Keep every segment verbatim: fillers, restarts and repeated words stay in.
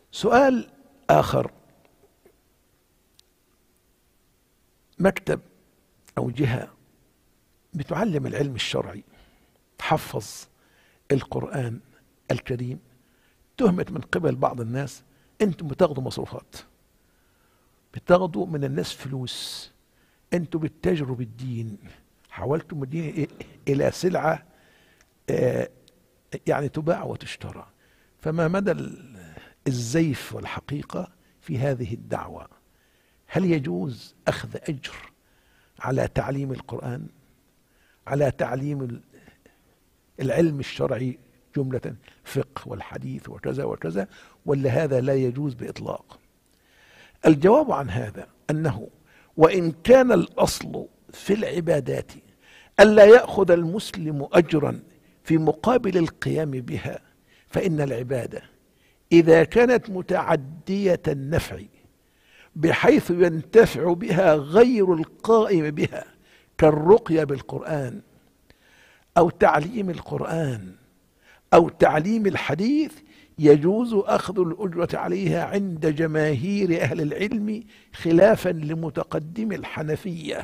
سؤال آخر: مكتب أو جهة بتعلم العلم الشرعي تحفظ القرآن الكريم، تهمت من قبل بعض الناس انتم بتاخدوا مصروفات، بتاخدوا من الناس فلوس، انتم بتتاجروا بالدين، حولتم الدين الى سلعة آه يعني تباع وتشترى. فما مدى الزيف والحقيقة في هذه الدعوة؟ هل يجوز أخذ أجر على تعليم القرآن، على تعليم العلم الشرعي جملة، فقه والحديث وكذا وكذا، ولا هذا لا يجوز بإطلاق؟ الجواب عن هذا أنه وإن كان الأصل في العبادات ألا يأخذ المسلم أجرا في مقابل القيام بها، فإن العبادة إذا كانت متعدية النفع بحيث ينتفع بها غير القائم بها كالرقية بالقرآن أو تعليم القرآن أو تعليم الحديث، يجوز أخذ الأجرة عليها عند جماهير أهل العلم خلافا لمتقدم الحنفية،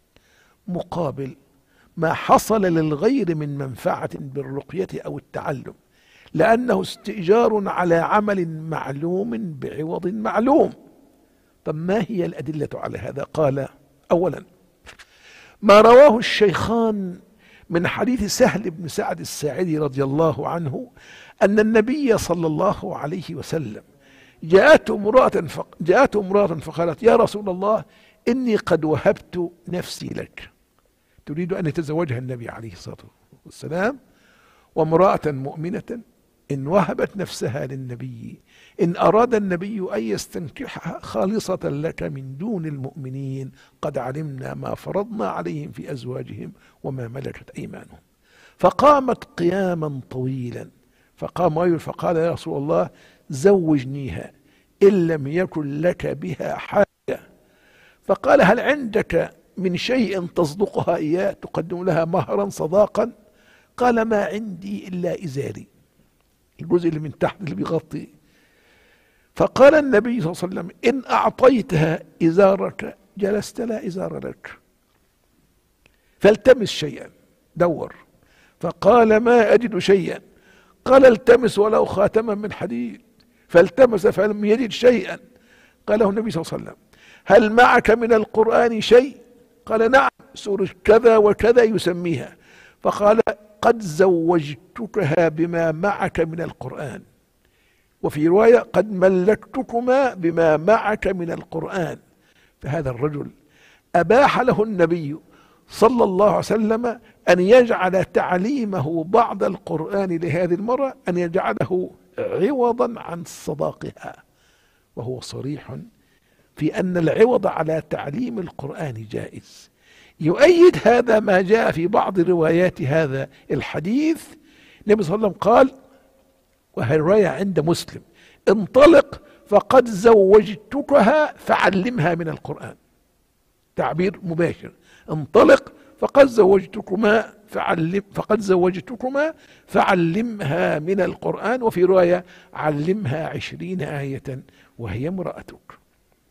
مقابل ما حصل للغير من منفعة بالرقية أو التعلم، لأنه استئجار على عمل معلوم بعوض معلوم. طب ما هي الأدلة على هذا؟ قال: أولا ما رواه الشيخان من حديث سهل بن سعد الساعدي رضي الله عنه أن النبي صلى الله عليه وسلم جاءته امرأة جاءته امرأة فقالت: يا رسول الله، إني قد وهبت نفسي لك. تريد أن يتزوجها النبي عليه الصلاة والسلام، وامرأة مؤمنة إن وهبت نفسها للنبي إن أراد النبي أن يستنكحها خالصة لك من دون المؤمنين قد علمنا ما فرضنا عليهم في أزواجهم وما ملكت أيمانهم. فقامت قياما طويلا، فقام رجل فقال: يا رسول الله، زوجنيها إن لم يكن لك بها حاجة. فقال: هل عندك من شيء تصدقها إياه، تقدم لها مهرا صداقا؟ قال: ما عندي إلا إزاري، الجزء اللي من تحت اللي بيغطي. فقال النبي صلى الله عليه وسلم: إن أعطيتها إزارك جلست لا إزار لك، فالتمس شيئا، دور. فقال: ما أجد شيئا. قال: التمس ولو خاتما من حديد. فالتمس فلم يجد شيئا. قال له النبي صلى الله عليه وسلم: هل معك من القرآن شيء؟ قال: نعم، سورة كذا وكذا يسميها. فقال: قد زوجتكها بما معك من القرآن، وفي رواية: قد ملكتكما بما معك من القرآن. فهذا الرجل أباح له النبي صلى الله عليه وسلم أن يجعل تعليمه بعض القرآن لهذه المرأة أن يجعله عوضا عن صداقها، وهو صريح في أن العوض على تعليم القرآن جائز. يؤيد هذا ما جاء في بعض روايات هذا الحديث. النبي صلى الله عليه وسلم قال، وهي الرواية عند مسلم: انطلق فقد زوجتكها فعلمها من القرآن. تعبير مباشر: انطلق فقد زوجتكما فعلم فقد زوجتكما فعلمها من القرآن. وفي رواية: علمها عشرين آية وهي امرأتك.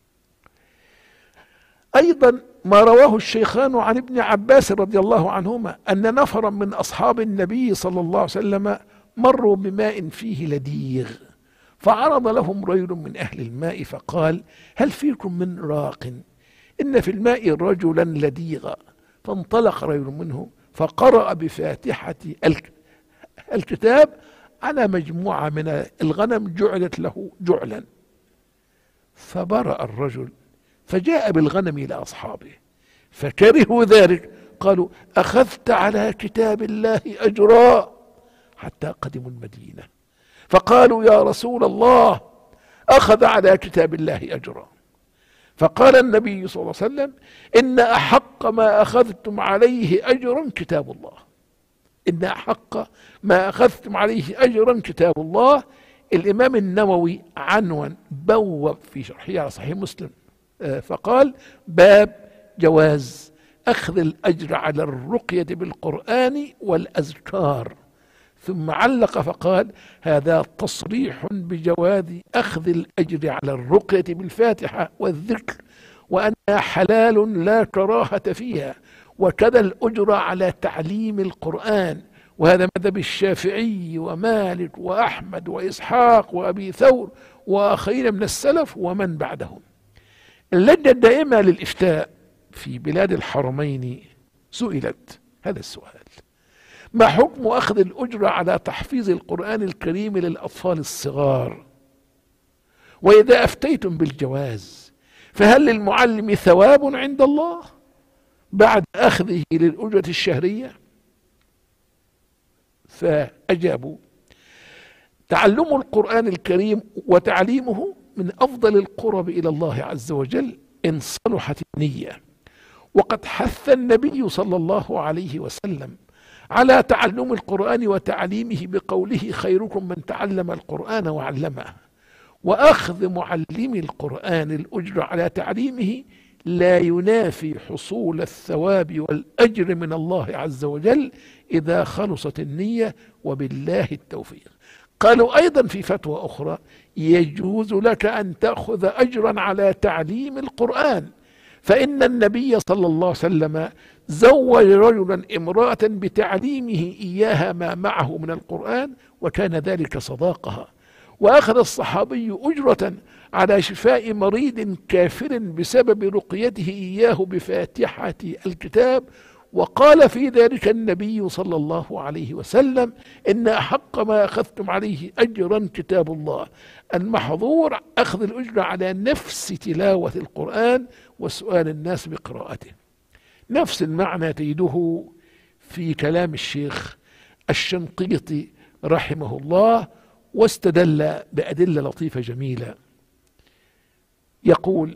أيضا ما رواه الشيخان عن ابن عباس رضي الله عنهما أن نفرا من أصحاب النبي صلى الله عليه وسلم مروا بماء فيه لديغ، فعرض لهم رجل من أهل الماء فقال: هل فيكم من راق؟ إن في الماء رجلا لديغا. فانطلق رجل منه فقرأ بفاتحة الكتاب على مجموعة من الغنم جعلت له جعلا، فبرأ الرجل فجاء بالغنم إلى أصحابه فكرهوا ذلك، قالوا: أخذت على كتاب الله أجرا، حتى قدموا المدينة فقالوا: يا رسول الله، أخذ على كتاب الله أجرا. فقال النبي صلى الله عليه وسلم: إن أحق ما أخذتم عليه أجرا كتاب الله، إن أحق ما أخذتم عليه أجرا كتاب الله. الإمام النووي عنوان بوب في شرحه على صحيح مسلم فقال: باب جواز أخذ الأجر على الرقية بالقرآن والأذكار. ثم علق فقال: هذا تصريح بجواز أخذ الأجر على الرقية بالفاتحة والذكر، وأنها حلال لا كراهة فيها، وكذا الأجر على تعليم القرآن، وهذا مذهب الشافعي ومالك وأحمد وإسحاق وأبي ثور وآخرين من السلف ومن بعدهم. اللجنة الدائمة للإفتاء في بلاد الحرمين سئلت هذا السؤال: ما حكم أخذ الأجرة على تحفيظ القرآن الكريم للأطفال الصغار؟ وإذا أفتيتم بالجواز فهل للمعلم ثواب عند الله بعد أخذه للأجرة الشهرية؟ فأجابوا: تعلم القرآن الكريم وتعليمه من أفضل القرب إلى الله عز وجل إن صلحت النية، وقد حث النبي صلى الله عليه وسلم على تعلم القرآن وتعليمه بقوله: خيركم من تعلم القرآن وعلمه. وأخذ معلم القرآن الأجر على تعليمه لا ينافي حصول الثواب والأجر من الله عز وجل إذا خلصت النية، وبالله التوفيق. قالوا أيضا في فتوى أخرى: يجوز لك أن تأخذ أجرا على تعليم القرآن، فإن النبي صلى الله عليه وسلم زوج رجلا امرأة بتعليمه إياها ما معه من القرآن، وكان ذلك صداقها. وأخذ الصحابي أجرة على شفاء مريض كافر بسبب رقيته إياه بفاتحة الكتاب، وقال في ذلك النبي صلى الله عليه وسلم: إن أحق ما أخذتم عليه أجرا كتاب الله. المحظور أخذ الأجر على نفس تلاوة القرآن وسؤال الناس بقراءته. نفس المعنى تجده في كلام الشيخ الشنقيطي رحمه الله، واستدل بأدلة لطيفة جميلة. يقول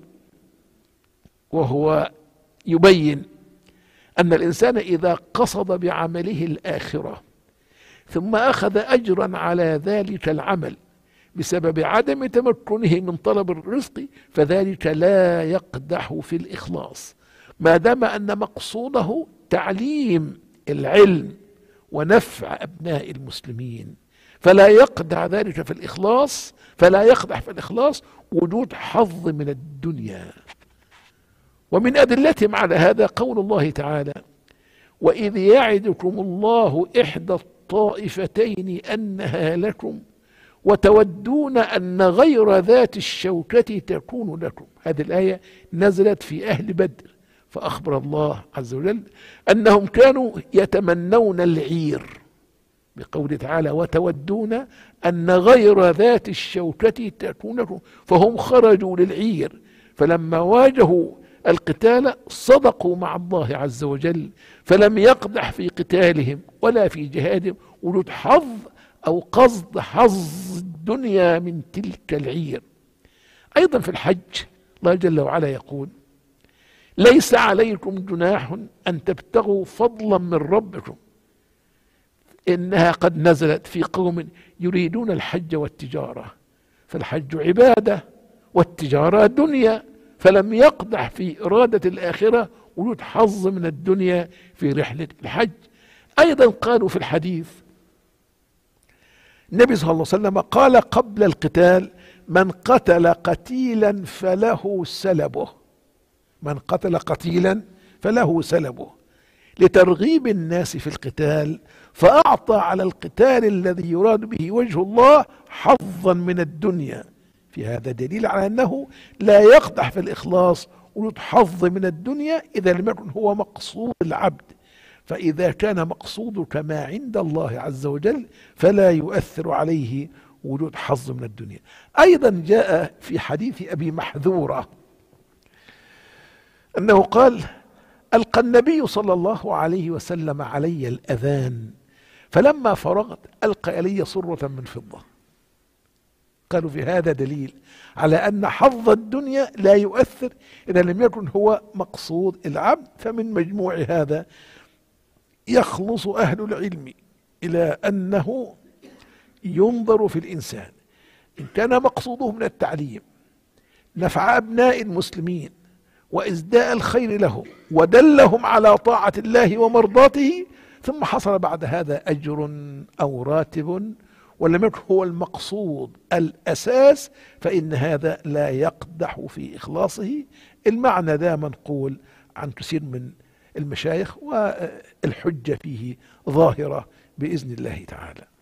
وهو يبين أن الإنسان إذا قصد بعمله الآخرة ثم أخذ أجرا على ذلك العمل بسبب عدم تمكنه من طلب الرزق، فذلك لا يقدح في الإخلاص، ما دام أن مقصوده تعليم العلم ونفع أبناء المسلمين، فلا يقدح ذلك في الإخلاص فلا يقدح في الإخلاص وجود حظ من الدنيا. ومن أدلتهم على هذا قول الله تعالى: وإذ يعدكم الله إحدى الطائفتين أنها لكم وتودون أن غير ذات الشوكة تكون لكم. هذه الآية نزلت في أهل بدر، فأخبر الله عز وجل أنهم كانوا يتمنون العير بقوله تعالى: وتودون أن غير ذات الشوكة تكون لكم، فهم خرجوا للعير، فلما واجهوا القتال صدقوا مع الله عز وجل، فلم يقدح في قتالهم ولا في جهادهم وجود حظ أو قصد حظ الدنيا من تلك العير. أيضا في الحج الله جل وعلا يقول: ليس عليكم جناح أن تبتغوا فضلا من ربكم، إنها قد نزلت في قوم يريدون الحج والتجارة، فالحج عبادة والتجارة دنيا، فلم يقدح في إرادة الآخرة وجود حظ من الدنيا في رحلة الحج. أيضا قالوا في الحديث النبي صلى الله عليه وسلم قال قبل القتال: من قتل قتيلا فله سلبه، من قتل قتيلا فله سلبه، لترغيب الناس في القتال، فأعطى على القتال الذي يراد به وجه الله حظا من الدنيا. في هذا دليل على أنه لا يقدح في الإخلاص وجود حظ من الدنيا إذا لم يكن هو مقصود العبد، فإذا كان مقصودك ما عند الله عز وجل فلا يؤثر عليه وجود حظ من الدنيا. أيضا جاء في حديث أبي محذورة أنه قال: ألقى النبي صلى الله عليه وسلم علي الأذان، فلما فرغت ألقى إلي صرة من فضة. قالوا في هذا دليل على أن حظ الدنيا لا يؤثر إذا لم يكن هو مقصود العبد. فمن مجموع هذا يخلص أهل العلم إلى أنه ينظر في الإنسان إن كان مقصوده من التعليم نفع أبناء المسلمين وإزداء الخير لهم ودلهم على طاعة الله ومرضاته، ثم حصل بعد هذا أجر أو راتب ولم يكن هو المقصود الأساس، فإن هذا لا يقدح في إخلاصه. المعنى ذا منقول عن كثير من المشايخ، والحجة فيه ظاهرة بإذن الله تعالى.